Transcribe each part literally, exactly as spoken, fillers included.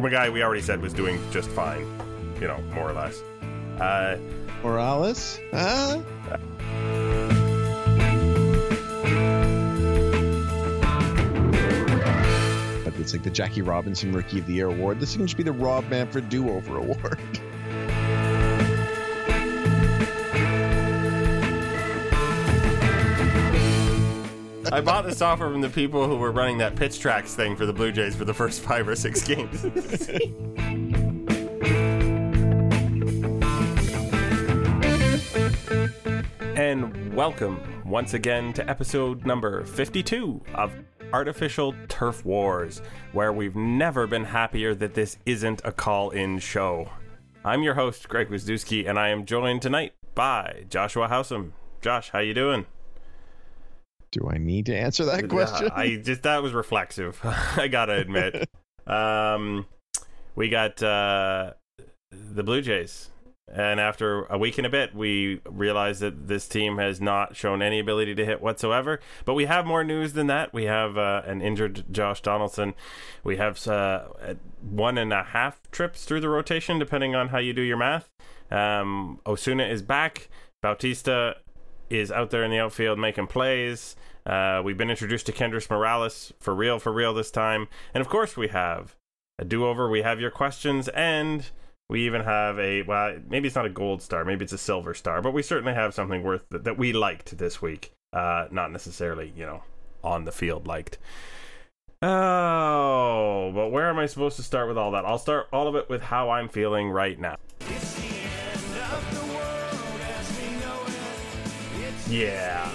from a guy we already said was doing just fine, you know, more or less. Uh, Morales? Huh? But it's like the Jackie Robinson Rookie of the Year award. This can just be the Rob Manfred Do-Over award. I bought this offer from the people who were running that pitch tracks thing for the Blue Jays for the first five or six games. And welcome once again to episode number fifty-two of Artificial Turf Wars, where we've never been happier that this isn't a call-in show. I'm your host, Greg Wisdowski, and I am joined tonight by Joshua Howsam. Josh, how you doing? Do I need to answer that question? Uh, I just that was reflexive. I gotta admit. um, we got uh, the Blue Jays, and after a week and a bit, we realized that this team has not shown any ability to hit whatsoever. But we have more news than that. We have uh, an injured Josh Donaldson. We have uh, one and a half trips through the rotation, depending on how you do your math. Um, Osuna is back. Bautista is out there in the outfield making plays. Uh, we've been introduced to Kendrys Morales for real, for real this time. And of course we have a do-over. We have your questions, and we even have a, well, maybe it's not a gold star, maybe it's a silver star, but we certainly have something worth that, that we liked this week. Uh, not necessarily, you know, on the field liked. Oh, but where am I supposed to start with all that? I'll start all of it with how I'm feeling right now. Yeah.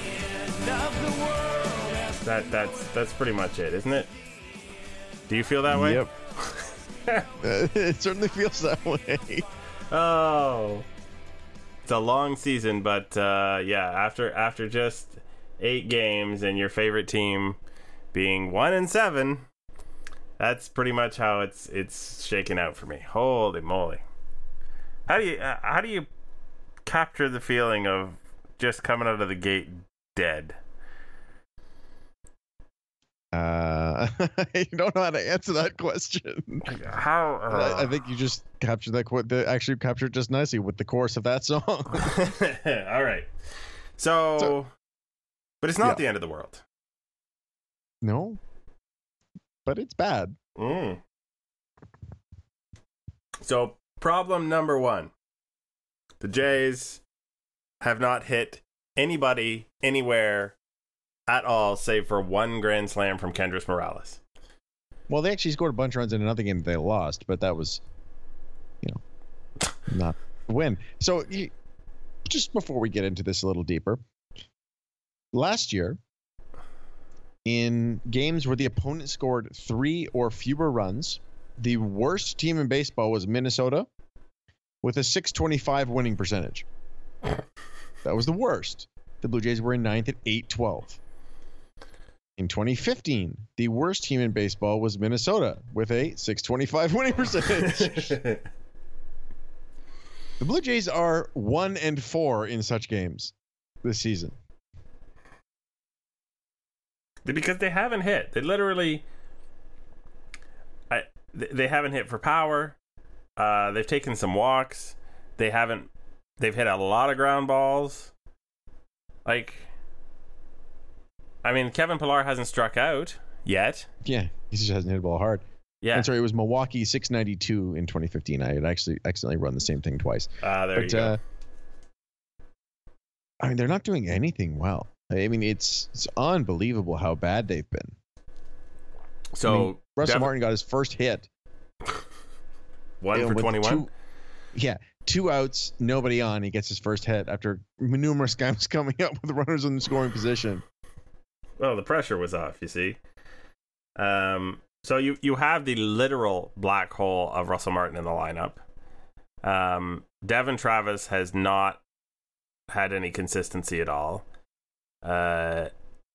That that's that's pretty much it, isn't it? Do you feel that way? Yep. It certainly feels that way. Oh. It's a long season, but uh, yeah, after after just eight games and your favorite team being one and seven, that's pretty much how it's it's shaken out for me. Holy moly. How do you uh, how do you capture the feeling of just coming out of the gate dead? Uh, I don't know how to answer that question. How? Uh... I, I think you just captured that. Qu- the, actually captured just nicely with the chorus of that song. All right. So, so but it's not yeah. the end of the world. No, but it's bad. Mm. So, problem number one: the Jays have not hit anybody anywhere at all, save for one grand slam from Kendrys Morales. Well, they actually scored a bunch of runs in another game that they lost, but that was, you know, not a win. So, you, just before we get into this a little deeper, last year, in games where the opponent scored three or fewer runs, the worst team in baseball was Minnesota with a six twenty-five winning percentage. That was the worst. The Blue Jays were in ninth at eight twelve. In twenty fifteen, the worst team in baseball was Minnesota with a six twenty-five winning percentage. The Blue Jays are one and four in such games this season. Because they haven't hit. They literally, I, they haven't hit for power. Uh, they've taken some walks. They haven't. They've hit a lot of ground balls. Like, I mean, Kevin Pillar hasn't struck out yet. Yeah, he just hasn't hit the ball hard. Yeah. I'm sorry, it was Milwaukee six ninety-two in twenty fifteen. I had actually accidentally run the same thing twice. Ah, uh, there but, you go. Uh, I mean, they're not doing anything well. I mean, it's it's unbelievable how bad they've been. So, I mean, Russell Dev- Martin got his first hit. One for twenty-one? Two, yeah. Two outs, nobody on. He gets his first hit after numerous guys coming up with runners in the scoring position. Well, the pressure was off, you see. Um, so you, you have the literal black hole of Russell Martin in the lineup. Um, Devin Travis has not had any consistency at all. Uh,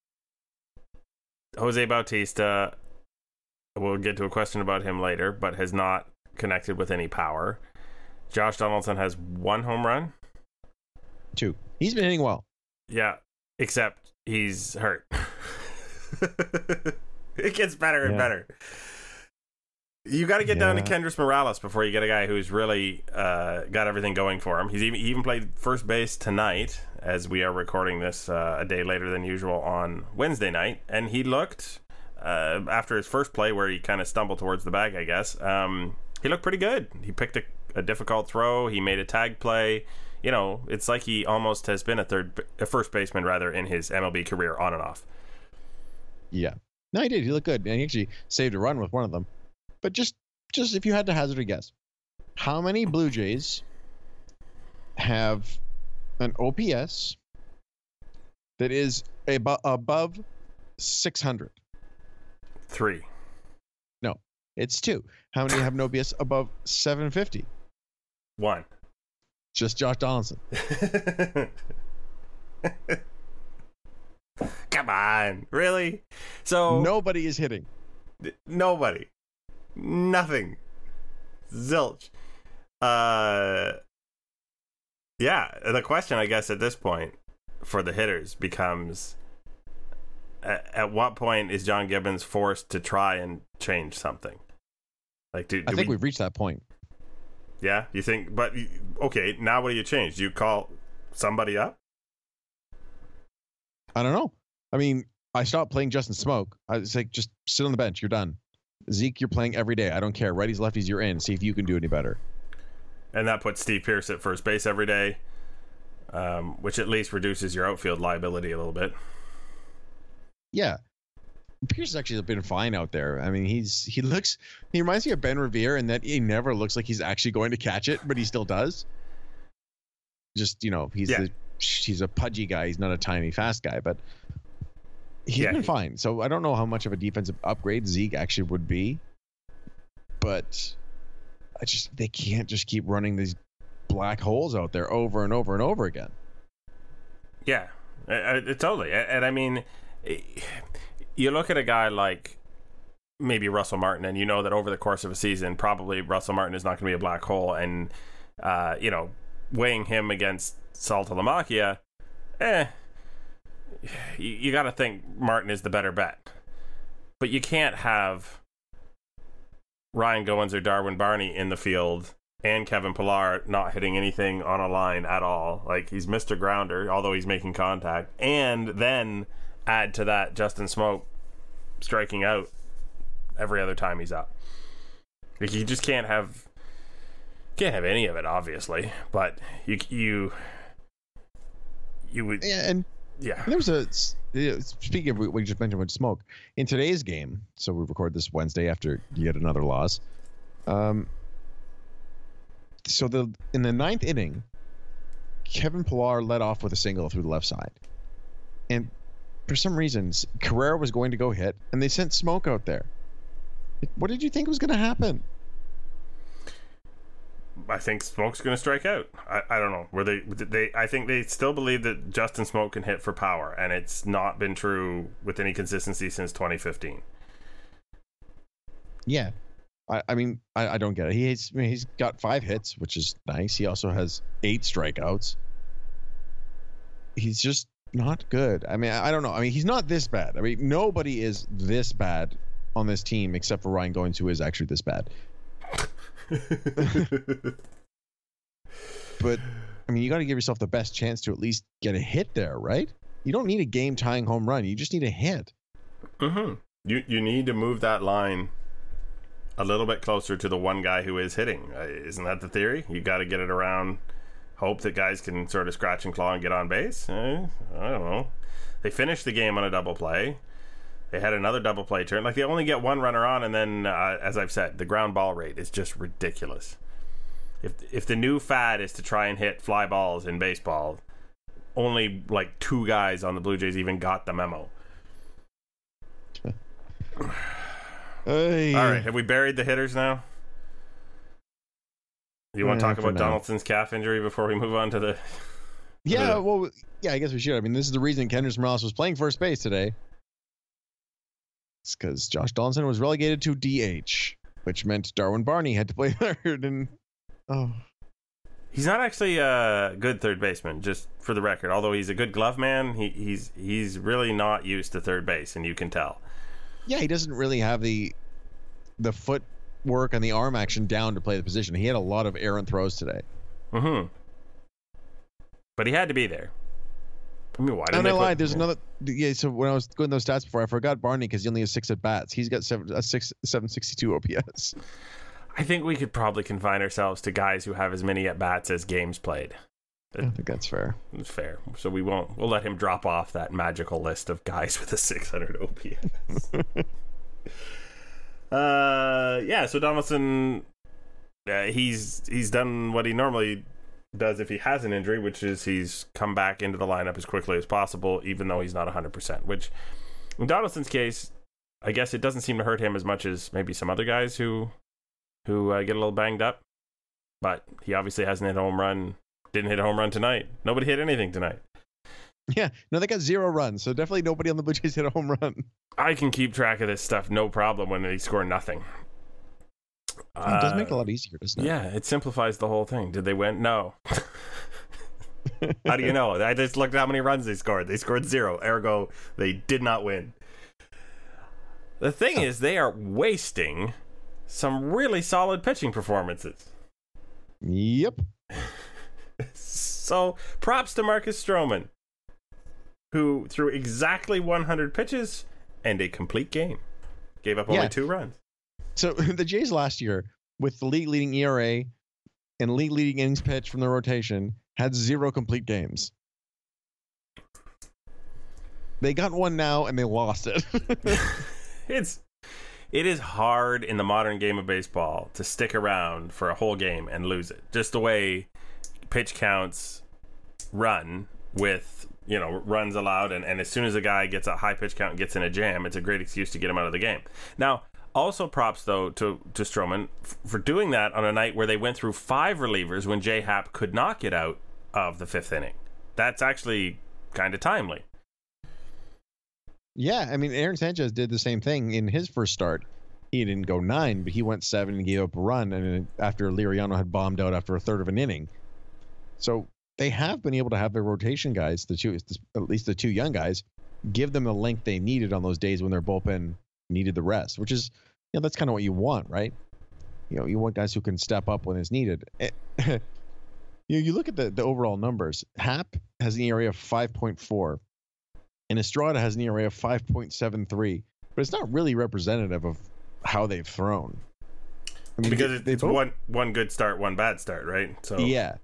Jose Bautista, we'll get to a question about him later, but has not connected with any power. Josh Donaldson has one home run. Two. He's been hitting well. Yeah, except he's hurt. It gets better and yeah. better. You got to get down to Yeah. Kendrys Morales before you get a guy who's really uh, got everything going for him. He's even, he even played first base tonight, as we are recording this uh, a day later than usual on Wednesday night, and he looked uh, after his first play where he kind of stumbled towards the bag, I guess. Um, he looked pretty good. He picked a, a difficult throw. He made a tag play. You know, it's like he almost has been a third, a first baseman rather, in his M L B career, on and off. Yeah. No, he did. He looked good, and he actually saved a run with one of them. But just, just if you had to hazard a guess, how many Blue Jays have an O P S that is abo- above six hundred? Three. No, it's two. How many have an O P S above seven fifty? One. Just Josh Donaldson. Come on, really? So Nobody is hitting. nobody, nothing, zilch. Uh, yeah. The question, I guess, at this point for the hitters becomes: at, at what point is John Gibbons forced to try and change something? Like, do, do I think we, we've reached that point. Yeah, you think? But okay, now what do you change? Do you call somebody up? I don't know. I mean, I stopped playing Justin Smoke. I was like, just sit on the bench. You're done. Zeke, you're playing every day. I don't care. Righties, lefties, you're in. See if you can do any better. And that puts Steve Pearce at first base every day, um, which at least reduces your outfield liability a little bit. Yeah. Pierce has actually been fine out there. I mean, he's he looks he reminds me of Ben Revere in that he never looks like he's actually going to catch it, but he still does. Just, you know, he's Yeah. the, he's a pudgy guy. He's not a tiny fast guy, but he's Yeah, been he- fine. So I don't know how much of a defensive upgrade Zeke actually would be, but I just they can't just keep running these black holes out there over and over and over again. Yeah, uh, uh, totally. And, and I mean, eh, you look at a guy like maybe Russell Martin, and you know that over the course of a season, probably Russell Martin is not going to be a black hole. And, uh, you know, weighing him against Saltalamacchia, eh, you, you got to think Martin is the better bet. But you can't have Ryan Goins or Darwin Barney in the field and Kevin Pillar not hitting anything on a line at all. Like, he's Mister Grounder, although he's making contact. And then add to that Justin Smoke striking out every other time he's up. Like, you just can't have can't have any of it, obviously. But you you you would And yeah. there was a yeah, speaking of what we just mentioned with Smoke in today's game. So we record this Wednesday after yet another loss. Um. So the in the ninth inning, Kevin Pillar led off with a single through the left side, and for some reason Carrera was going to go hit, and they sent Smoke out there. What did you think was going to happen? I think Smoke's going to strike out. I, I don't know. Were they they I think they still believe that Justin Smoke can hit for power, and it's not been true with any consistency since twenty fifteen. Yeah, I, I mean I, I don't get it. He's I mean, he's got five hits, which is nice. He also has eight strikeouts. He's just not good. I mean I, I don't know. I mean he's not this bad. I mean nobody is this bad on this team except for Ryan Goins, who is actually this bad. But I mean, you got to give yourself the best chance to at least get a hit there, right? You don't need a game-tying home run. You just need a hit. Mm-hmm. You you need to move that line a little bit closer to the one guy who is hitting. Uh, isn't that the theory? You got to get it around. Hope that guys can sort of scratch and claw and get on base. Eh, I don't know. They finished the game on a double play. They had another double play turn. Like, they only get one runner on, and then, uh, as I've said, the ground ball rate is just ridiculous. If if the new fad is to try and hit fly balls in baseball, only like two guys on the Blue Jays even got the memo. Hey. All right, have we buried the hitters now? You want to Yeah, talk for about now. Donaldson's calf injury before we move on to the... Yeah, the- well, yeah, I guess we should. I mean, this is the reason Kendrys Morales was playing first base today. It's because Josh Donaldson was relegated to D H, which meant Darwin Barney had to play third. And oh, He's not actually a good third baseman, just for the record. Although he's a good glove man, he, he's he's really not used to third base, and you can tell. yeah, he doesn't really have the the foot work and the arm action down to play the position. He had a lot of errant throws today. Mm-hmm. But he had to be there. I mean, why didn't and they I lied. put, There's yeah. another. Yeah. So when I was going those stats before, I forgot Barney because he only has six at bats. He's got seven, a six, seven sixty-two O P S. I think we could probably confine ourselves to guys who have as many at bats as games played. I think that's fair. It's fair. So we won't. We'll let him drop off that magical list of guys with a six hundred O P S. uh, yeah. So Donaldson, uh, he's he's done what he normally does if he has an injury, which is he's come back into the lineup as quickly as possible, even though he's not one hundred percent. Which, in Donaldson's case, I guess it doesn't seem to hurt him as much as maybe some other guys who who uh, get a little banged up. But he obviously hasn't hit a home run. Didn't hit a home run tonight. Nobody hit anything tonight. Yeah, no, they got zero runs, so definitely nobody on the Blue Jays hit a home run. I can keep track of this stuff, no problem, when they score nothing. It does make it a Uh, lot easier, doesn't it? Yeah, it simplifies the whole thing. Did they win? No. How do you know? I just looked at how many runs they scored. They scored zero. Ergo, they did not win. The thing is, they are wasting some really solid pitching performances. Yep. So, props to Marcus Stroman, who threw exactly one hundred pitches and a complete game. Gave up only Yeah. two runs. So the Jays last year, with the league leading E R A and league leading innings pitched from the rotation, had zero complete games. They got one now and they lost it. It's it is hard in the modern game of baseball to stick around for a whole game and lose it. Just the way pitch counts run with, you know, runs allowed, and, and as soon as a guy gets a high pitch count and gets in a jam, it's a great excuse to get him out of the game. Now, also props though to to Stroman f- for doing that on a night where they went through five relievers when J-Happ could not get out of the fifth inning. That's actually kind of timely. Yeah, I mean, Aaron Sanchez did the same thing in his first start. He didn't go nine, but he went seven and gave up a run, and after Liriano had bombed out after a third of an inning. So they have been able to have their rotation guys, the two, at least the two young guys, give them the length they needed on those days when their bullpen needed the rest, which is, you know, that's kind of what you want, right? You know, you want guys who can step up when it's needed. you know, you look at the, the overall numbers. Happ has an E R A of five point four, and Estrada has an E R A of five point seven three, but it's not really representative of how they've thrown. I mean, Because they, it's they both, one one good start, one bad start, right? So yeah.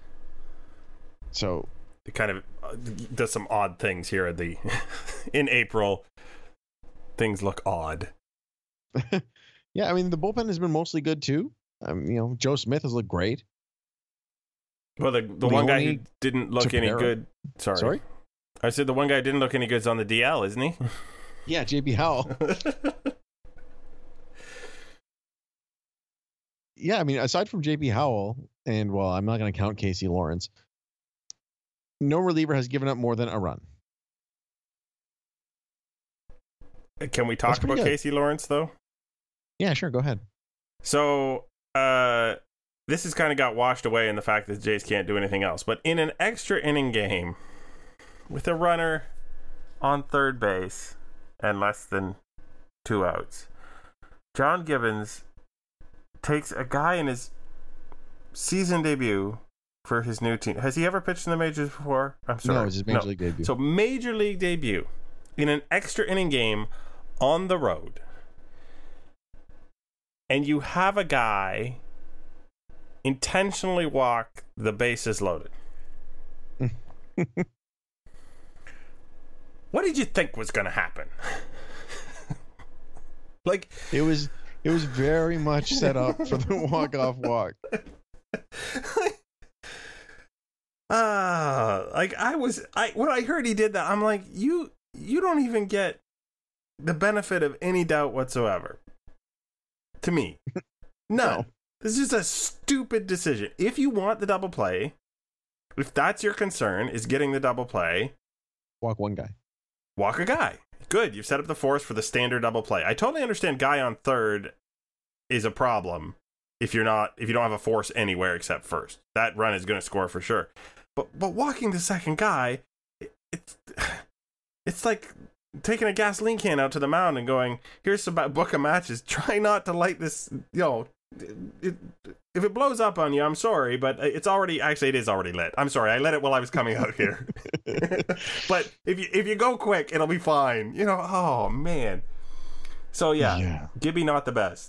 So it kind of uh, does some odd things here at the in April. Things look odd. yeah, I mean the bullpen has been mostly good too. Um, you know, Joe Smith has looked great. Well, the the one guy who Leone didn't look any Tepera. good. Sorry, Sorry? I said the one guy who didn't look any good is on the D L, isn't he? Yeah, J B Howell. Yeah, I mean, aside from J B Howell, and well, I'm not going to count Casey Lawrence, no reliever has given up more than a run. Can we That's talk pretty about good. Casey Lawrence though? Yeah, sure, go ahead. So, uh, this has kind of got washed away in the fact that the Jays can't do anything else. But in an extra inning game, with a runner on third base and less than two outs, John Gibbons takes a guy in his season debut for his new team. Has he ever pitched in the majors before? I'm sorry. No, it's his major league debut. So major league debut in an extra inning game on the road. And you have a guy intentionally walk the bases loaded. What did you think was going to happen? Like It was it was very much set up for the walk-off walk. Ah, uh, like I was, I when I heard he did that, I'm like, you, you don't even get the benefit of any doubt whatsoever. To me, none. No. This is just a stupid decision. If you want the double play, if that's your concern, is getting the double play, Walk one guy. walk a guy. Good, you've set up the force for the standard double play. I totally understand guy on third is a problem if you're not if you don't have a force anywhere except first. That run is going to score for sure. But but walking the second guy, it, it's it's like taking a gasoline can out to the mound and going, here's a book of matches. Try not to light this, you know, it, it, if it blows up on you, I'm sorry, but it's already, actually it is already lit. I'm sorry, I lit it while I was coming out here. But if you if you go quick, it'll be fine. You know, oh man. So yeah, yeah. Gibby not the best.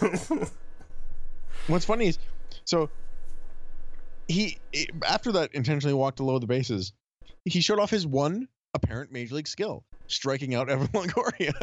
What's funny is, so he, after that intentionally walked to load the bases, he showed off his one apparent major league skill, striking out Evan Longoria.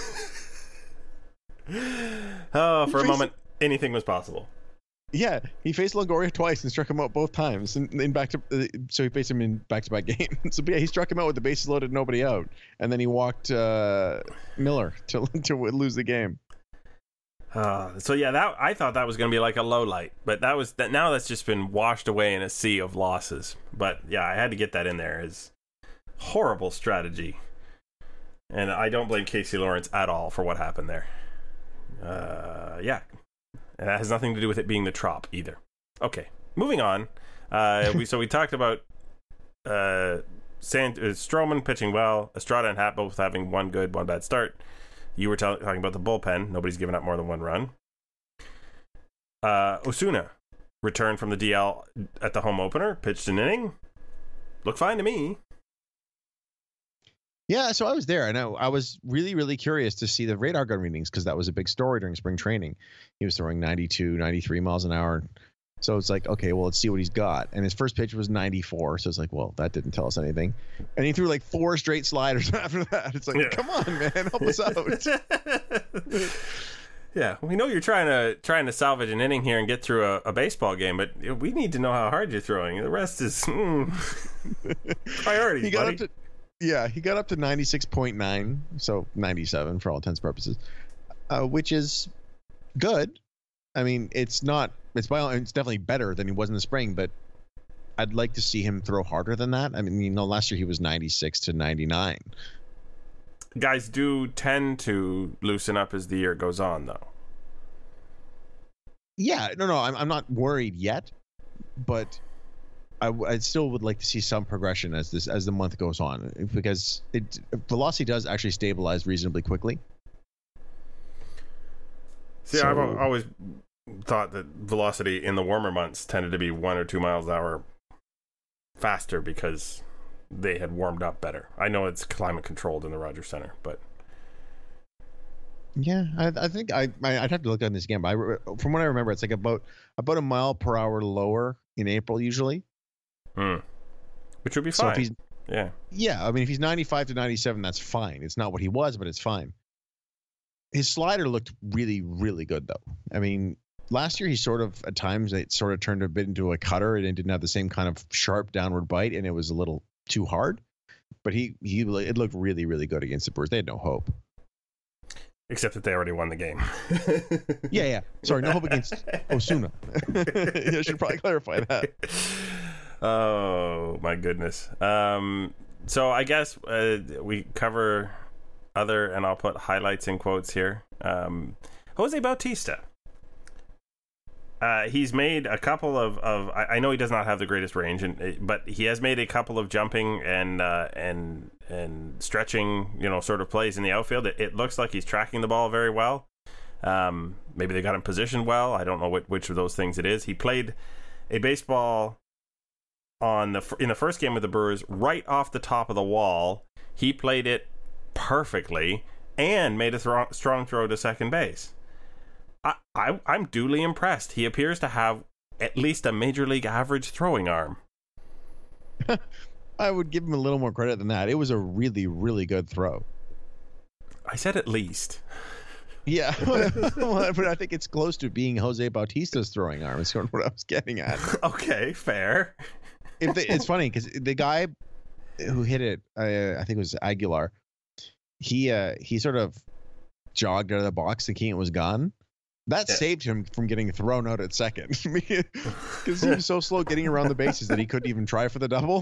Oh, for a moment, anything was possible. Yeah, he faced Longoria twice and struck him out both times in, in back to. Uh, so he faced him in back-to-back games. So yeah, he struck him out with the bases loaded, nobody out, and then he walked uh, Miller to to lose the game. Uh, so yeah, that I thought that was going to be like a low light, but that was that. Now that's just been washed away in a sea of losses. But yeah, I had to get that in there. As horrible strategy, and I don't blame Casey Lawrence at all for what happened there. Uh, yeah. And that has nothing to do with it being the Trop either. Okay, moving on. Uh, we so we talked about uh, Sant- uh, Stroman pitching well, Estrada and Happ both having one good, one bad start. You were t- talking about the bullpen. Nobody's given up more than one run. Uh, Osuna returned from the D L at the home opener, pitched an inning. Looked fine to me. Yeah, so I was there, and I, I was really, really curious to see the radar gun readings because that was a big story during spring training. He was throwing ninety-two, ninety-three miles an hour. So it's like, okay, well, let's see what he's got. And his first pitch was ninety-four, so it's like, well, that didn't tell us anything. And he threw like four straight sliders after that. It's like, yeah. Come on, man, help us out. Yeah, we know you're trying to trying to salvage an inning here and get through a, a baseball game, but we need to know how hard you're throwing. The rest is mm, priorities, he got buddy. Up to, Yeah, he got up to ninety-six point nine, so ninety-seven for all intents and purposes, uh, which is good. I mean, it's not, it's by, it's definitely better than he was in the spring, but I'd like to see him throw harder than that. I mean, you know, last year he was ninety-six to ninety-nine. Guys do tend to loosen up as the year goes on, though. Yeah, no, no, I'm, I'm not worried yet, but I, I still would like to see some progression as this as the month goes on, because it velocity does actually stabilize reasonably quickly. See, so, I've always thought that velocity in the warmer months tended to be one or two miles an hour faster because they had warmed up better. I know it's climate controlled in the Rogers Center, but yeah, I, I think I I'd have to look on this again, but I, from what I remember, it's like about about a mile per hour lower in April usually. Hmm. Which would be so fine. If he's, yeah. Yeah, I mean, if he's ninety-five to ninety-seven, that's fine. It's not what he was, but it's fine. His slider looked really, really good, though. I mean, last year he sort of, at times, it sort of turned a bit into a cutter, and it didn't have the same kind of sharp downward bite, and it was a little too hard. But he, he it looked really, really good against the Brewers. They had no hope. Except that they already won the game. yeah, yeah. Sorry, no hope against Osuna. I should probably clarify that. Oh, my goodness. Um, so I guess uh, we cover other, and I'll put highlights in quotes here. Um, Jose Bautista. Uh, he's made a couple of, of I, I know he does not have the greatest range, and but he has made a couple of jumping and uh, and and stretching, you know, sort of plays in the outfield. It, it looks like he's tracking the ball very well. Um, maybe they got him positioned well. I don't know which, which of those things it is. He played a baseball on the in the first game with the Brewers right off the top of the wall. He played it perfectly and made a thro- strong throw to second base. I, I, I'm duly impressed. He appears to have at least a major league average throwing arm. I would give him a little more credit than that. It was a really, really good throw. I said at least. Yeah, but I think it's close to being Jose Bautista's throwing arm is sort of what I was getting at. Okay, fair. If the, it's funny because the guy who hit it, uh, I think it was Aguilar, he uh, he sort of jogged out of the box thinking it was gone. That yeah. saved him from getting thrown out at second because he was so slow getting around the bases that he couldn't even try for the double.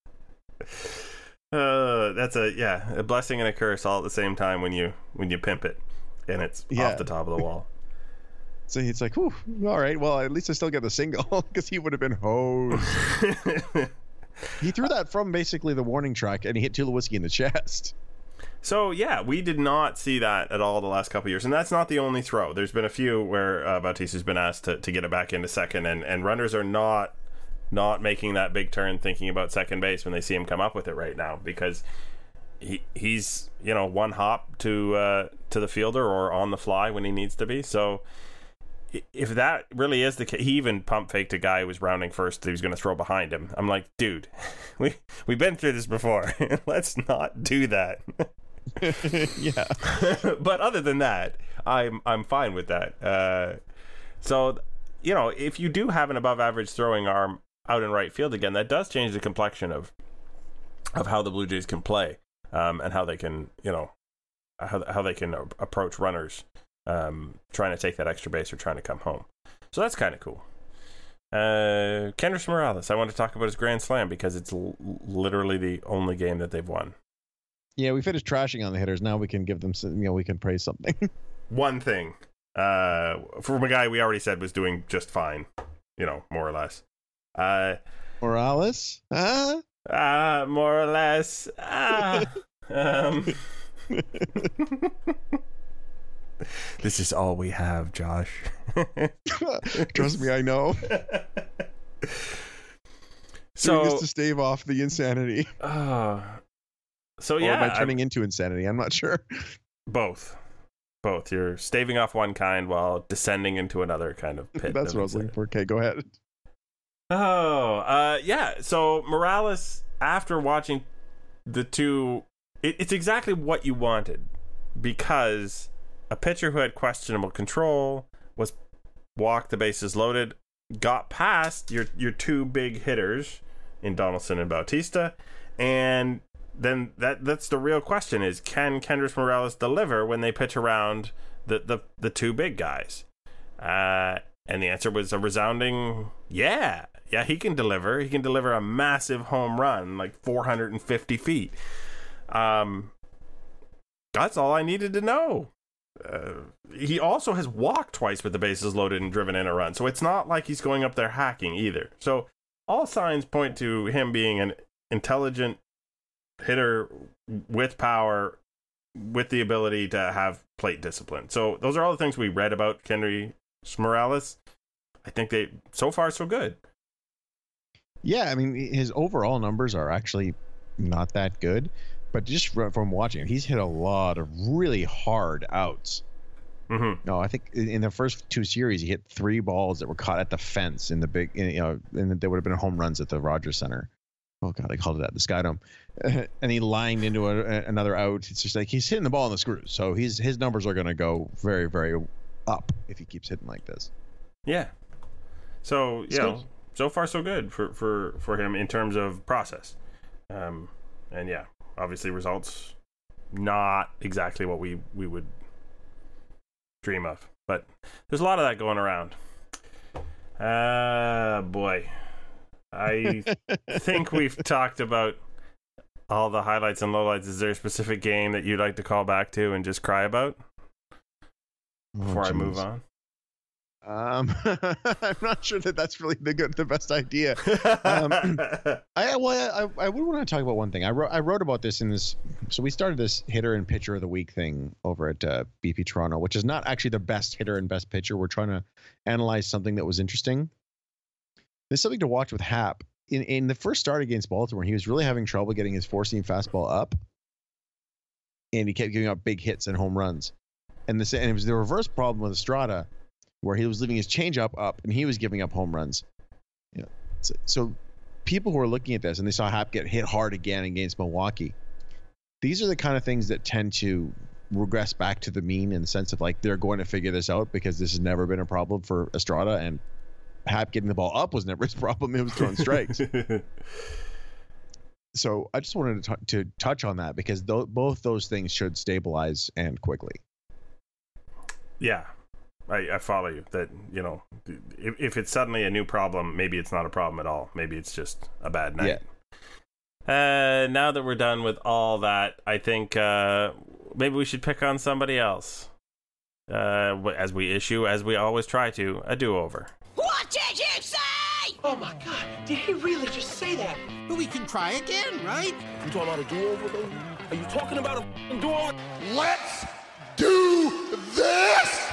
Uh, that's a yeah, a blessing and a curse all at the same time when you when you pimp it and it's yeah. off the top of the wall. So it's like, whew, all right, well, at least I still get the single because he would have been hosed. He threw that from basically the warning track and he hit Tulowitzki in the chest. So, yeah, we did not see that at all the last couple of years. And that's not the only throw. There's been a few where uh, Bautista's been asked to, to get it back into second, and, and runners are not not making that big turn thinking about second base when they see him come up with it right now, because he he's, you know, one hop to uh, to the fielder or on the fly when he needs to be. So if that really is the case, he even pump faked a guy who was rounding first that he was going to throw behind him. I'm like, dude, we, we've been through this before. Let's not do that. Yeah. But other than that, I'm I'm fine with that. Uh, so, you know, if you do have an above average throwing arm out in right field again, that does change the complexion of of how the Blue Jays can play, um, and how they can, you know, how how they can approach runners um, trying to take that extra base or trying to come home. So that's kind of cool. Uh, Kendrys Morales, I want to talk about his Grand Slam because it's l- literally the only game that they've won. Yeah, we finished trashing on the hitters. Now we can give them some, you know, we can praise something. One thing, uh, from a guy we already said was doing just fine, you know, more or less. Uh, Morales? Huh? Ah, uh, more or less. Ah. um. This is all we have, Josh. Trust me, I know. So just to stave off the insanity. Uh, so yeah, or am I turning I'm, into insanity? I'm not sure. Both, both. You're staving off one kind while descending into another kind of pit. That's what I was looking for. Okay, go ahead. Oh, uh, yeah. So Morales, after watching the two, it, it's exactly what you wanted, because a pitcher who had questionable control was walked the bases loaded, got past your your two big hitters in Donaldson and Bautista, and then that that's the real question: is can Kendrys Morales deliver when they pitch around the the, the two big guys? Uh, and the answer was a resounding yeah. Yeah, he can deliver. He can deliver a massive home run, like four hundred fifty feet. Um, that's all I needed to know. Uh, he also has walked twice with the bases loaded and driven in a run, so it's not like he's going up there hacking either. So all signs point to him being an intelligent hitter with power, with the ability to have plate discipline. So those are all the things we read about Kendrys Morales. I think they, so far, so good. Yeah, I mean, his overall numbers are actually not that good, but just from watching him, he's hit a lot of really hard outs. Mm-hmm. No, I think in the first two series, he hit three balls that were caught at the fence in the big, you know, and there would have been home runs at the Rogers Center. Oh God, I called it that, the Skydome. And he lined into a, another out. It's just like he's hitting the ball in the screws. So he's his numbers are going to go very, very up if he keeps hitting like this. Yeah. So, you know, good. so far so good for, for, for him in terms of process. Um, and yeah, obviously results not exactly what we, we would dream of. But there's a lot of that going around. Uh, boy. I think we've talked about all the highlights and lowlights. Is there a specific game that you'd like to call back to and just cry about before oh, I move on? Um, I'm not sure that that's really the good, the best idea. Um, I well, I, I would want to talk about one thing. I wrote I wrote about this in this. So we started this hitter and pitcher of the week thing over at uh, B P Toronto, which is not actually the best hitter and best pitcher. We're trying to analyze something that was interesting. There's something to watch with Happ. In in the first start against Baltimore, he was really having trouble getting his four-seam fastball up, and he kept giving up big hits and home runs. And the and it was the reverse problem with Estrada, where he was leaving his changeup up and he was giving up home runs. You know, so, so people who are looking at this and they saw Happ get hit hard again against Milwaukee, these are the kind of things that tend to regress back to the mean in the sense of like they're going to figure this out because this has never been a problem for Estrada, and Happ getting the ball up was never his problem. It was throwing strikes. So I just wanted to, t- to touch on that because th- both those things should stabilize and quickly. Yeah. I, I follow you that, you know, if, if it's suddenly a new problem, maybe it's not a problem at all. Maybe it's just a bad night. Yeah. Uh, now that we're done with all that, I think uh, maybe we should pick on somebody else. Uh, as we issue, as we always try to, a do-over. What did you say? Oh my God, did he really just say that? But we can try again, right? You talking about a do-over, baby? Are you talking about a do-over? Let's do this!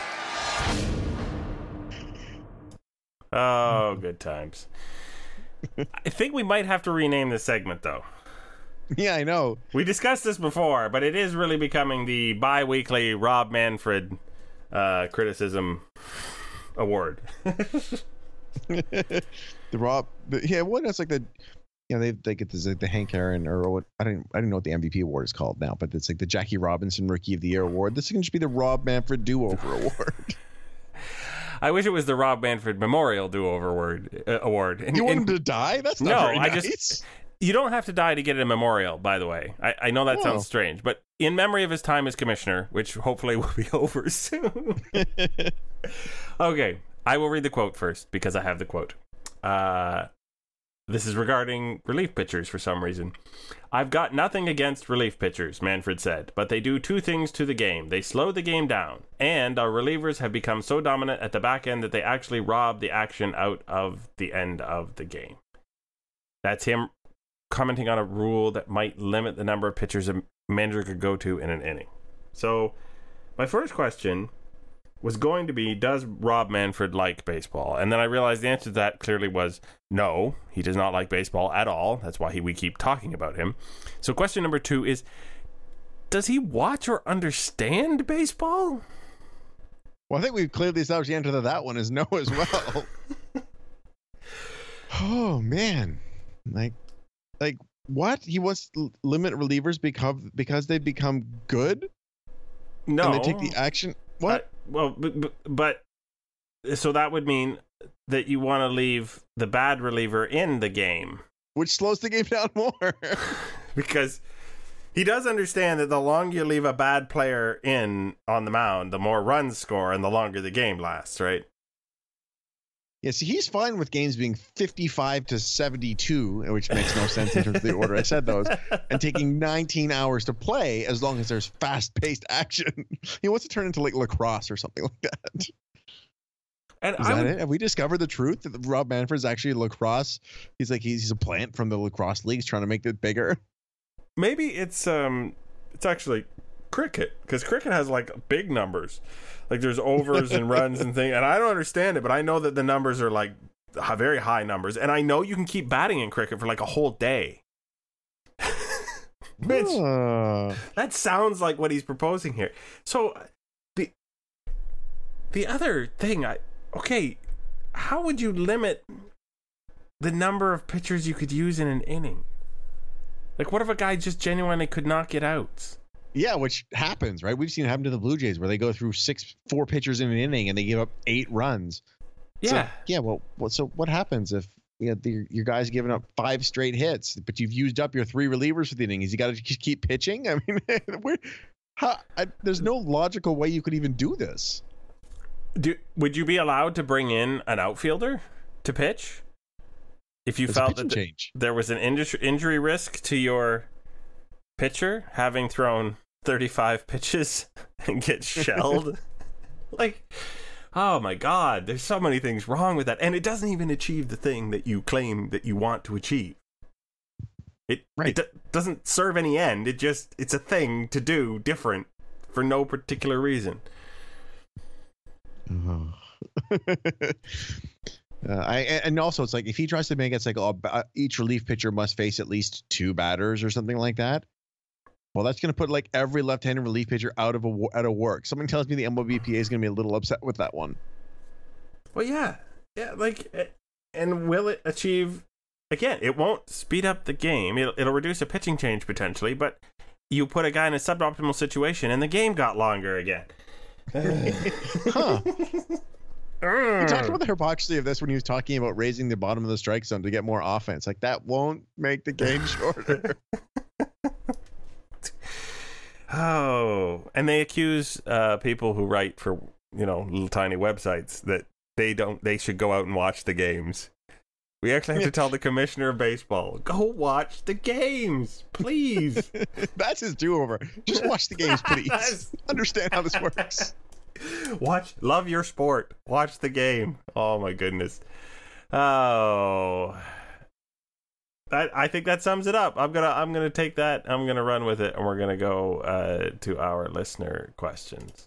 Oh, good times. I think we might have to rename this segment, though. Yeah, I know. We discussed this before, but it is really becoming the bi-weekly Rob Manfred uh, criticism award. The Rob, the, yeah, what? It's like the, you know, they they get this like the Hank Aaron or what? I don't I don't know what the M V P award is called now, but it's like the Jackie Robinson Rookie of the Year award. This can just be the Rob Manfred Do Over Award. I wish it was the Rob Manfred Memorial Do Over Award. Uh, award. And, you want and, him to die? That's not no, very I nice. just. You don't have to die to get a memorial, by the way. I, I know that Oh. sounds strange, but in memory of his time as commissioner, which hopefully will be over soon. Okay, I will read the quote first because I have the quote. Uh, this is regarding relief pitchers for some reason. I've got nothing against relief pitchers, Manfred said, but they do two things to the game. They slow the game down, and our relievers have become so dominant at the back end that they actually rob the action out of the end of the game. That's him commenting on a rule that might limit the number of pitchers a manager could go to in an inning. So, my first question was going to be, does Rob Manfred like baseball? And then I realized the answer to that clearly was no, he does not like baseball at all. That's why he, we keep talking about him. So question number two is, does he watch or understand baseball? Well, I think we've clearly established the answer to that one is no as well. Oh, man. Like, like what? He wants to limit relievers because, because they've become good? No. And they take the action? What? Uh, well, but, but, but so that would mean that you want to leave the bad reliever in the game. Which slows the game down more. Because he does understand that the longer you leave a bad player in on the mound, the more runs score and the longer the game lasts, right? Yeah, see, he's fine with games being fifty-five to seventy-two, which makes no sense in terms of the order I said those, and taking nineteen hours to play as long as there's fast-paced action. He wants to turn into like lacrosse or something like that. And Is I that would, it? Have we discovered the truth that Rob Manfred's actually lacrosse? He's like he's, he's a plant from the lacrosse leagues trying to make it bigger. maybe it's um, it's actually cricket, because cricket has like big numbers. Like there's overs and runs and things, and I don't understand it, but I know that the numbers are like very high numbers, and I know you can keep batting in cricket for like a whole day. Which Uh, that sounds like what he's proposing here. So the the other thing, I okay, how would you limit the number of pitchers you could use in an inning? Like, what if a guy just genuinely could not get outs? yeah, which happens, right? We've seen it happen to the Blue Jays where they go through six, four pitchers in an inning and they give up eight runs. Yeah. So, yeah. Well, what, so what happens if you know, the, your guy's giving up five straight hits, but you've used up your three relievers for the inning? Is he got to keep pitching? I mean, we're, how, I, there's no logical way you could even do this. Do would you be allowed to bring in an outfielder to pitch if you It's a felt pitching that th- change. there was an inju- injury risk to your pitcher having thrown thirty-five pitches and get shelled? Like, oh my God, there's so many things wrong with that, and it doesn't even achieve the thing that you claim that you want to achieve. It Right. it d- doesn't serve any end. It just it's a thing to do different for no particular reason. Oh. Uh, I and also it's like if he tries to make it, it's like oh, ba- each relief pitcher must face at least two batters or something like that. Well, that's going to put like every left-handed relief pitcher out of a wo- out of work. Something tells me the M L B P A is going to be a little upset with that one. Well, yeah, yeah, like, eh, and will it achieve? Again, it won't speed up the game. It'll, it'll reduce a pitching change potentially, but you put a guy in a suboptimal situation, and the game got longer again. Huh. He talked about the hypocrisy of this when he was talking about raising the bottom of the strike zone to get more offense. Like that won't make the game shorter. Oh, and they accuse uh, people who write for, you know, little tiny websites that they don't. They should go out and watch the games. We actually have to tell the commissioner of baseball, go watch the games, please. That's his do-over. Just watch the games, please. Understand how this works. Watch, love your sport. Watch the game. Oh my goodness. Oh, I, I think that sums it up. I'm gonna I'm gonna take that. I'm gonna run with it, and we're gonna go uh, to our listener questions,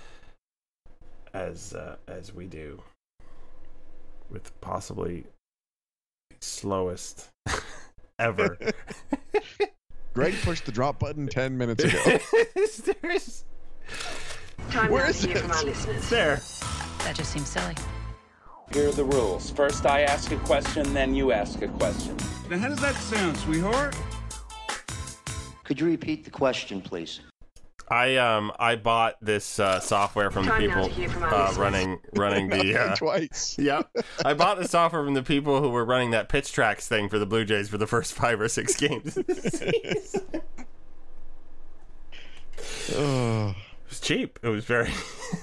as uh, as we do, with possibly slowest ever. Greg pushed the drop button ten minutes ago. There's, Time Where now is to hear it? from our listeners. there. That just seems silly. Here are the rules. First I ask a question, then you ask a question. Now, how does that sound, sweetheart? Could you repeat the question, please? I um I bought this uh, software from the Time now people to hear from our uh, listeners. running running the uh, Twice. yeah. I bought the software from the people who were running that pitch tracks thing for the Blue Jays for the first five or six games of the season. Oh. It was cheap. It was very.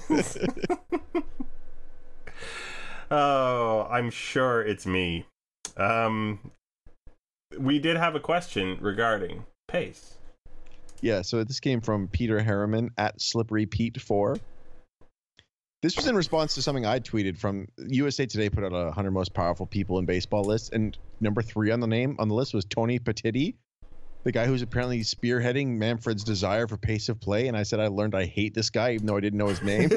Oh, I'm sure it's me. Um, we did have a question regarding pace. Yeah, so this came from Peter Harriman at Slippery Pete four. This was in response to something I tweeted from U S A Today put out a one hundred most powerful people in baseball list, and number three on the name on the list was Tony Petitti, the guy who's apparently spearheading Manfred's desire for pace of play. And I said I learned I hate this guy even though I didn't know his name.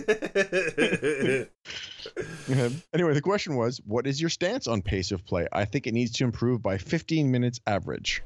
Anyway, the question was, what is your stance on pace of play? I think it needs to improve by fifteen minutes average.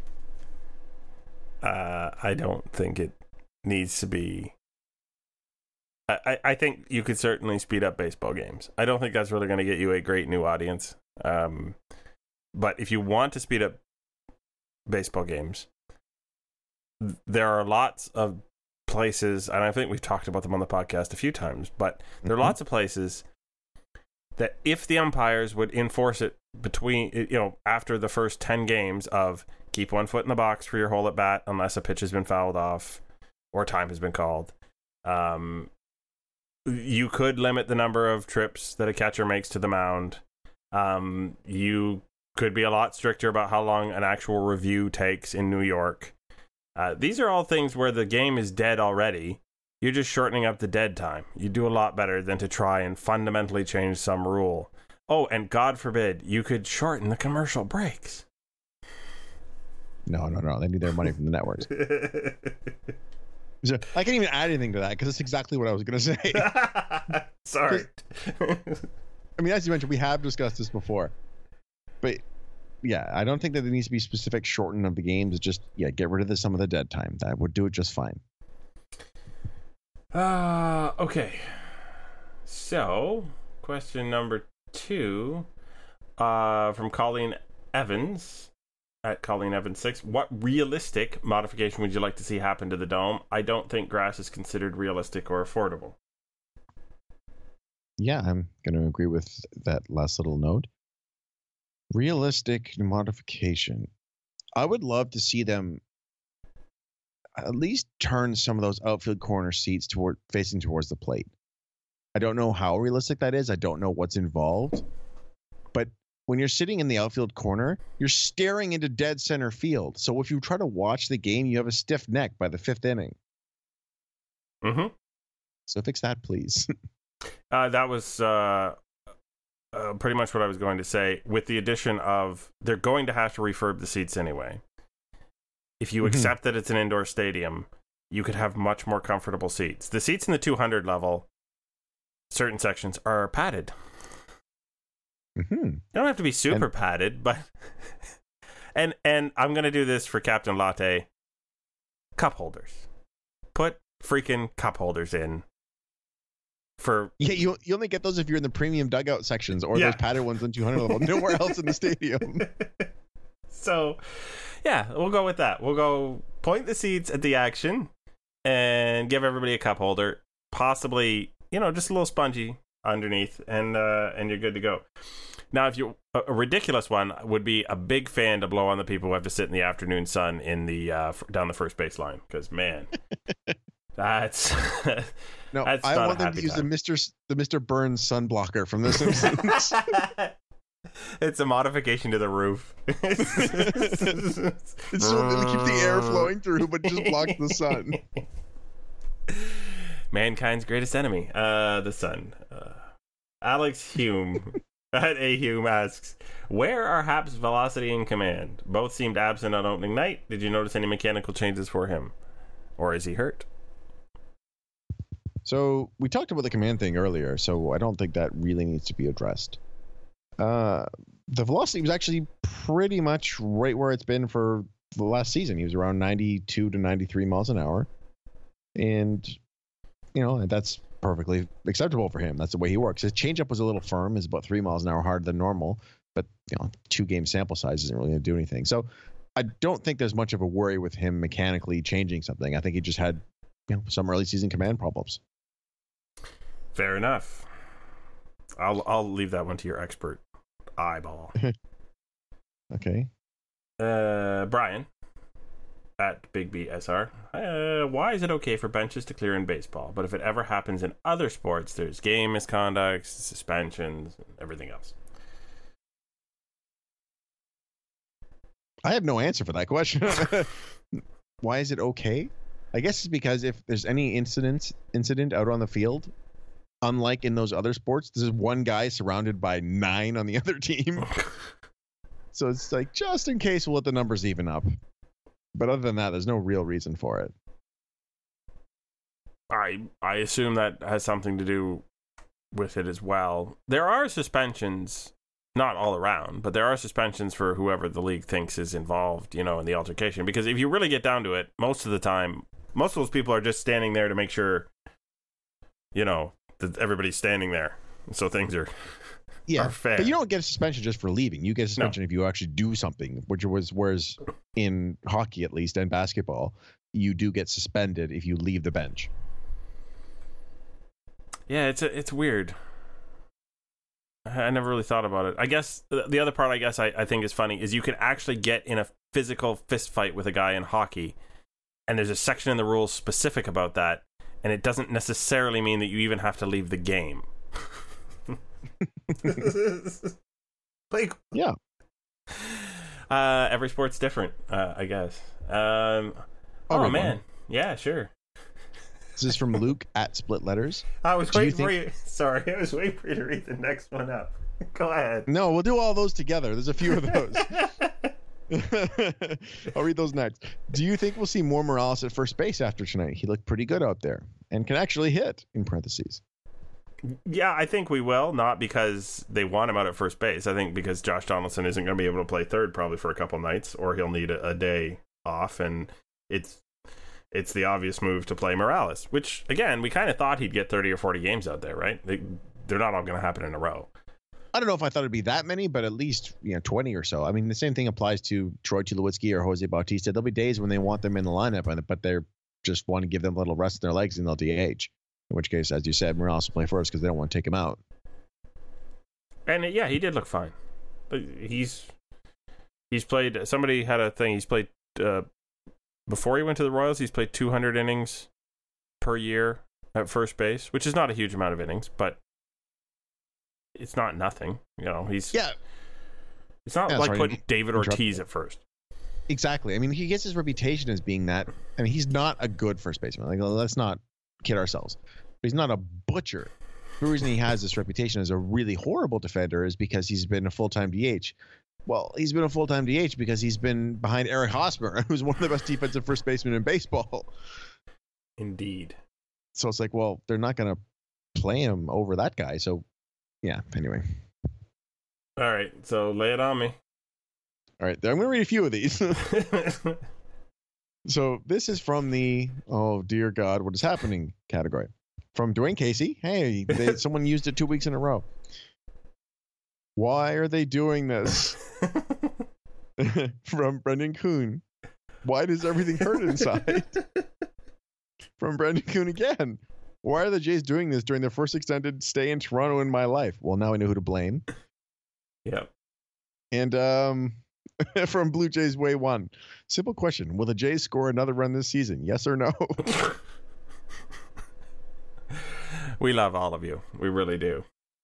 Uh, I don't think it needs to be. I, I think you could certainly speed up baseball games. I don't think that's really going to get you a great new audience. Um, but if you want to speed up baseball games, there are lots of places, and I think we've talked about them on the podcast a few times, but there are mm-hmm. lots of places that if the umpires would enforce it between, you know, after the first ten games of keep one foot in the box for your hole at bat unless a pitch has been fouled off or time has been called, um, you could limit the number of trips that a catcher makes to the mound. Um, you could be a lot stricter about how long an actual review takes in New York. Uh, these are all things where the game is dead already. You're just shortening up the dead time. You do a lot better than to try and fundamentally change some rule. Oh, and God forbid, you could shorten the commercial breaks. No, no, no. They need their money from the networks. So I can't even add anything to that because it's exactly what I was going to say. Sorry. I mean, as you mentioned, we have discussed this before. But yeah, I don't think that there needs to be specific shortening of the games. It's just, yeah, get rid of the, some of the dead time. That would do it just fine. Uh, okay. So, question number two uh, from Colleen Evans at Colleen Evans six. What realistic modification would you like to see happen to the dome? I don't think grass is considered realistic or affordable. Yeah, I'm going to agree with that last little note. Realistic modification. I would love to see them at least turn some of those outfield corner seats toward facing towards the plate. I don't know how realistic that is. I don't know what's involved. But when you're sitting in the outfield corner, you're staring into dead center field. So if you try to watch the game, you have a stiff neck by the fifth inning. Mm-hmm. So fix that, please. uh, that was uh, uh, pretty much what I was going to say. With the addition of, they're going to have to refurb the seats anyway. If you Mm-hmm. accept that it's an indoor stadium, you could have much more comfortable seats. The seats in the two hundred level, certain sections, are padded. Mm-hmm. They don't have to be super And- padded, but... and and I'm going to do this for Captain Latte. Cup holders. Put freaking cup holders in. For Yeah, you you only get those if you're in the premium dugout sections or Yeah. those padded ones in two hundred level. Nowhere else in the stadium. So, yeah, we'll go with that. We'll go point the seats at the action and give everybody a cup holder. Possibly, you know, just a little spongy underneath, and uh, and you're good to go. Now, if you a, a ridiculous one would be a big fan to blow on the people who have to sit in the afternoon sun in the uh, f- down the first baseline, because man, that's No, that's I not a want them happy to use time. the Mister S- the Mister Burns sun blocker from The Simpsons. It's a modification to the roof. It's so it'll keep the air flowing through, but it just blocks the sun. Mankind's greatest enemy, uh, the sun. Uh, Alex Hume At Ahume asks, where are Hap's velocity and command? Both seemed absent on opening night. Did you notice any mechanical changes for him? Or is he hurt? So we talked about the command thing earlier, so I don't think that really needs to be addressed. Uh, the velocity was actually pretty much right where it's been for the last season. He was around ninety-two to ninety-three miles an hour. And, you know, that's perfectly acceptable for him. That's the way he works. His changeup was a little firm, is about three miles an hour harder than normal, but you know, two game sample size isn't really going to do anything. So I don't think there's much of a worry with him mechanically changing something. I think he just had, you know, some early season command problems. Fair enough. I'll I'll leave that one to your expert eyeball. Okay. Uh, Brian at Big B S R. Uh, why is it okay for benches to clear in baseball, but if it ever happens in other sports, there's game misconducts, suspensions, and everything else? I have no answer for that question. Why is it okay? I guess it's because if there's any incident incident out on the field, unlike in those other sports, this is one guy surrounded by nine on the other team. So it's like, just in case, we'll let the numbers even up. But other than that, there's no real reason for it. I I assume that has something to do with it as well. There are suspensions, not all around, but there are suspensions for whoever the league thinks is involved, you know, in the altercation. Because if you really get down to it, most of the time, most of those people are just standing there to make sure, you know, that everybody's standing there. So things are... Yeah, but you don't get a suspension just for leaving. You get a suspension no. if you actually do something, which was whereas in hockey, at least, and basketball, you do get suspended if you leave the bench. Yeah, it's a, it's weird. I never really thought about it. I guess the other part I guess I, I think is funny is you can actually get in a physical fist fight with a guy in hockey, and there's a section in the rules specific about that, and it doesn't necessarily mean that you even have to leave the game. like yeah uh every sport's different, uh I guess. um oh man one. Yeah, sure. This is from Luke at Split Letters. I was do waiting you think... for you sorry I was waiting for you to read the next one up. Go ahead. No, we'll do all those together. There's a few of those. I'll read those next. Do you think we'll see more Morales at first base after tonight? He looked pretty good out there and can actually hit, in parentheses. Yeah, I think we will, not because they want him out at first base. I think because Josh Donaldson isn't going to be able to play third probably for a couple nights, or he'll need a, a day off, and it's it's the obvious move to play Morales, which, again, we kind of thought he'd get thirty or forty games out there, right? They, they're not all going to happen in a row. I don't know if I thought it'd be that many, but at least, you know, twenty or so. I mean, the same thing applies to Troy Tulowitzki or Jose Bautista. There'll be days when they want them in the lineup, but they're just want to give them a little rest in their legs and they'll D H. In which case, as you said, Morales will play first because they don't want to take him out. And yeah, he did look fine. But he's he's played. Somebody had a thing. He's played uh, before he went to the Royals. He's played two hundred innings per year at first base, which is not a huge amount of innings, but it's not nothing. You know, he's yeah. It's not yeah, like sorry, putting David Ortiz at first. Exactly. I mean, he gets his reputation as being that. I mean, he's not a good first baseman. Like, let's not kid ourselves. But he's not a butcher. The reason he has this reputation as a really horrible defender is because he's been a full-time D H. Well, he's been a full-time D H because he's been behind Eric Hosmer, who's one of the best defensive first basemen in baseball. Indeed. So it's like, well, they're not going to play him over that guy. So, yeah, anyway. All right, so lay it on me. All right, I'm going to read a few of these. So this is from the, oh, dear God, what is happening category. From Dwayne Casey. Hey, they, someone used it two weeks in a row. Why are they doing this? From Brendan Kuhn. Why does everything hurt inside? From Brendan Kuhn again. Why are the Jays doing this during their first extended stay in Toronto in my life? Well, now I know who to blame. Yep. And um, from Blue Jays Way One. Simple question. Will the Jays score another run this season? Yes or no? We love all of you. We really do.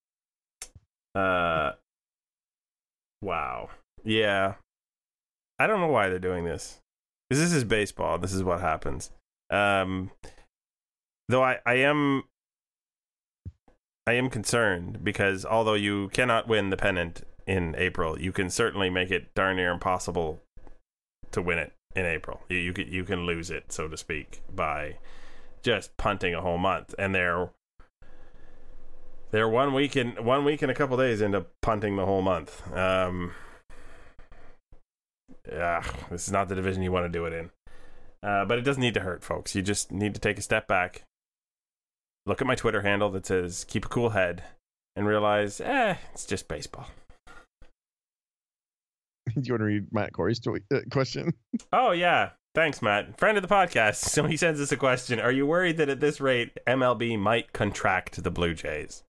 Uh, wow. Yeah. I don't know why they're doing this. Because this is baseball. This is what happens. Um, though I, I am... I am concerned because although you cannot win the pennant in April, you can certainly make it darn near impossible to win it in April. You you can, you can lose it, so to speak, by just punting a whole month. And they're they're one week in one week and a couple days into punting the whole month. Um, yeah, this is not the division you want to do it in. Uh, but it doesn't need to hurt, folks. You just need to take a step back, look at my Twitter handle that says "keep a cool head," and realize, eh, it's just baseball. Do you want to read Matt Corey's tweet, uh, question? Oh, yeah. Thanks, Matt. Friend of the podcast. So he sends us a question. Are you worried that at this rate, M L B might contract the Blue Jays?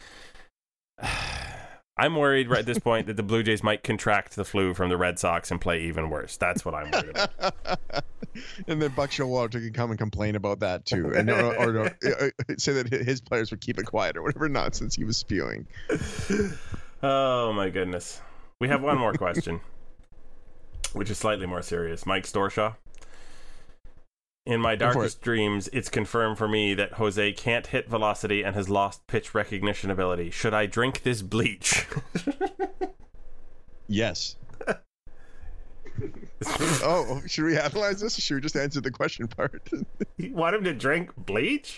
I'm worried right at this point that the Blue Jays might contract the flu from the Red Sox and play even worse. That's what I'm worried about. And then Buck Showalter can come and complain about that too, and or, or, or uh, say that his players would keep it quiet or whatever nonsense he was spewing. Oh my goodness. We have one more question, which is slightly more serious. Mike Storshaw. In my darkest dreams, it's confirmed for me that Jose can't hit velocity and has lost pitch recognition ability. Should I drink this bleach? Yes. Oh, should we analyze this, or should we just answer the question part? You want him to drink bleach?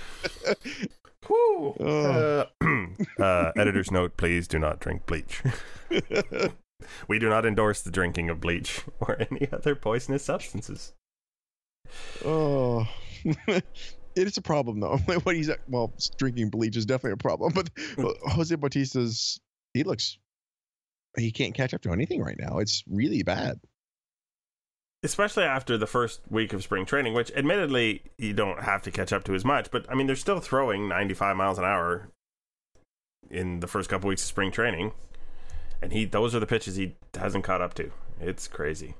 Whew. Oh. Uh, uh, editor's note, please do not drink bleach. We do not endorse the drinking of bleach or any other poisonous substances. Oh, it is a problem though. What he's well, drinking bleach is definitely a problem. But Jose Bautista's, he looks, he can't catch up to anything right now. It's really bad, especially after the first week of spring training, which admittedly you don't have to catch up to as much. But I mean, they're still throwing ninety-five miles an hour in the first couple weeks of spring training, and he those are the pitches he hasn't caught up to. It's crazy.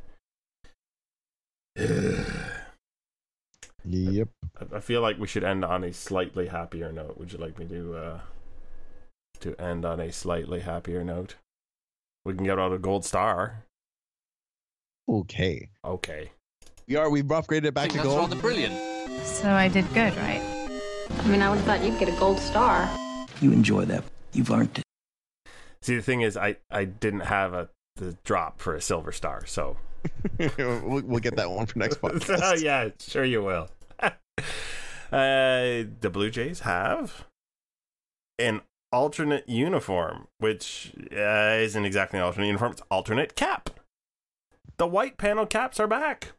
Yep. I feel like we should end on a slightly happier note. Would you like me to uh, to end on a slightly happier note? We can get out a gold star. Okay. Okay. We are. We've upgraded it back to gold. Rather brilliant. So I did good, right? I mean, I would have thought you'd get a gold star. You enjoy that. You've earned it. See, the thing is, I, I didn't have a the drop for a silver star, so we'll, we'll get that one for next podcast. Oh yeah, sure you will. uh, the Blue Jays have an alternate uniform, which uh, isn't exactly an alternate uniform. It's alternate cap. The white panel caps are back,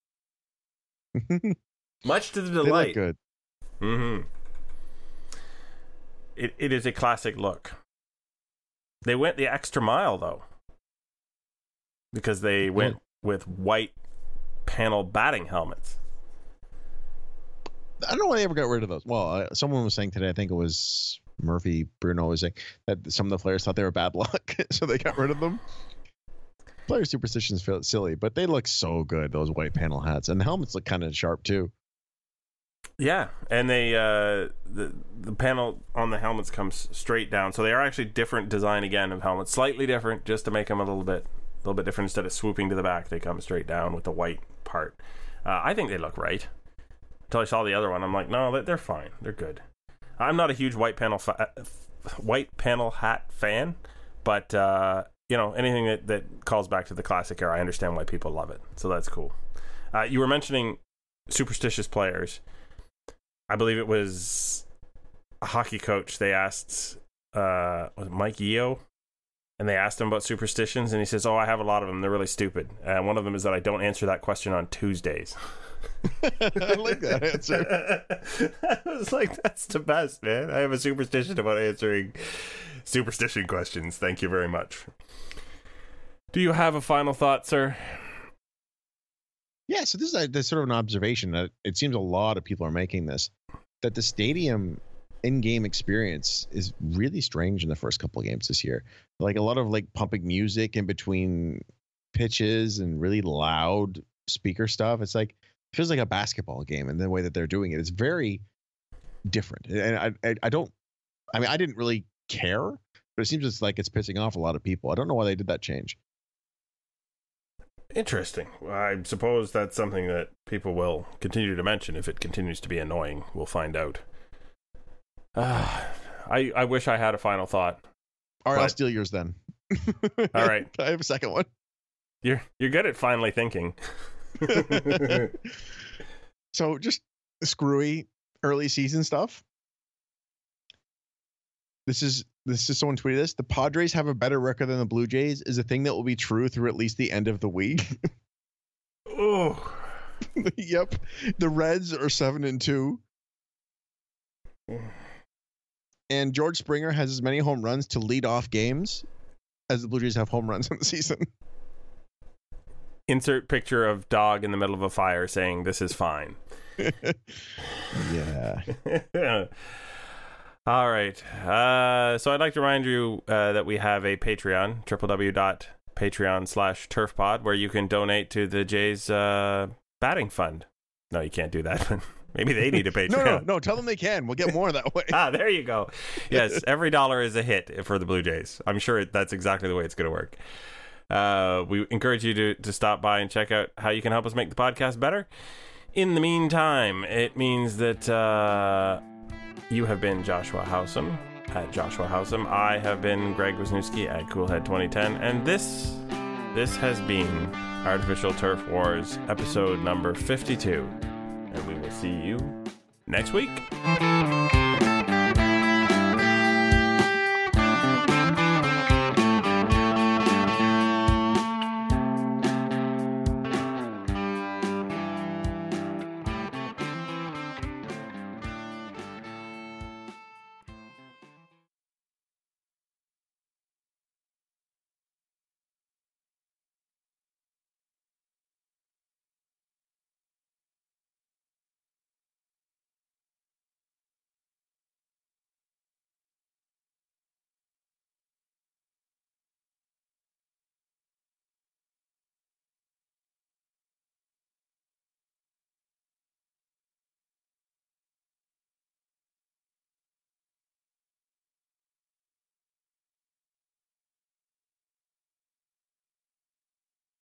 much to the delight. They look good. Mm-hmm. It it is a classic look. They went the extra mile though, because they went with white panel batting helmets. I don't know why they ever got rid of those. Well, uh, someone was saying today, I think it was Murphy Bruno, was saying that some of the players thought they were bad luck, so they got rid of them. Player superstitions feel silly, but they look so good, those white panel hats. And the helmets look kind of sharp, too. Yeah, and they uh, the, the panel on the helmets comes straight down. So they are actually different design again of helmets. Slightly different, just to make them a little bit a little bit different. Instead of swooping to the back, they come straight down with the white part. Uh, I think they look right. Until I saw the other one, I'm like, no, they're fine. They're good. I'm not a huge white panel fa- white panel hat fan, but uh, you know, anything that, that calls back to the classic era, I understand why people love it. So that's cool. Uh, you were mentioning superstitious players. I believe it was a hockey coach. They asked uh, was it Mike Yeo, and they asked him about superstitions, and he says, "Oh, I have a lot of them. They're really stupid. And one of them is that I don't answer that question on Tuesdays." I like that answer. I was like, that's the best, man. I have a superstition about answering superstition questions. Thank you very much. Do you have a final thought, sir? Yeah, so this is a, this sort of an observation that it seems a lot of people are making this, that the stadium in-game experience is really strange in the first couple of games this year. Like a lot of like pumping music in between pitches and really loud speaker stuff. It's like, it feels like a basketball game, and the way that they're doing it is very different. And I, I, I don't, I mean, I didn't really care, but it seems it's like it's pissing off a lot of people. I don't know why they did that change. Interesting. I suppose that's something that people will continue to mention if it continues to be annoying. We'll find out. Uh, I, I wish I had a final thought. All right, but... I'll steal yours then. All right. I have a second one. You're you're good at finally thinking. So just screwy early season stuff. This is this is someone tweeted this. The Padres have a better record than the Blue Jays is a thing that will be true through at least the end of the week. Oh. Yep. The Reds are seven and two. And George Springer has as many home runs to lead off games as the Blue Jays have home runs in the season. Insert picture of dog in the middle of a fire saying this is fine. Yeah. All right. Uh, so I'd like to remind you uh, that we have a Patreon, www.patreon slash turfpod, where you can donate to the Jays uh, batting fund. No, you can't do that. Maybe they need a Patreon. no, no, no. Tell them they can. We'll get more that way. Ah, there you go. Yes, every dollar is a hit for the Blue Jays. I'm sure that's exactly the way it's going to work. Uh, we encourage you to, to stop by and check out how you can help us make the podcast better. In the meantime, it means that uh, you have been Joshua Howsam at Joshua Howsam. I have been Greg Wisniewski at Coolhead twenty ten. And this, this has been Artificial Turf Wars, episode number fifty-two. And we will see you next week.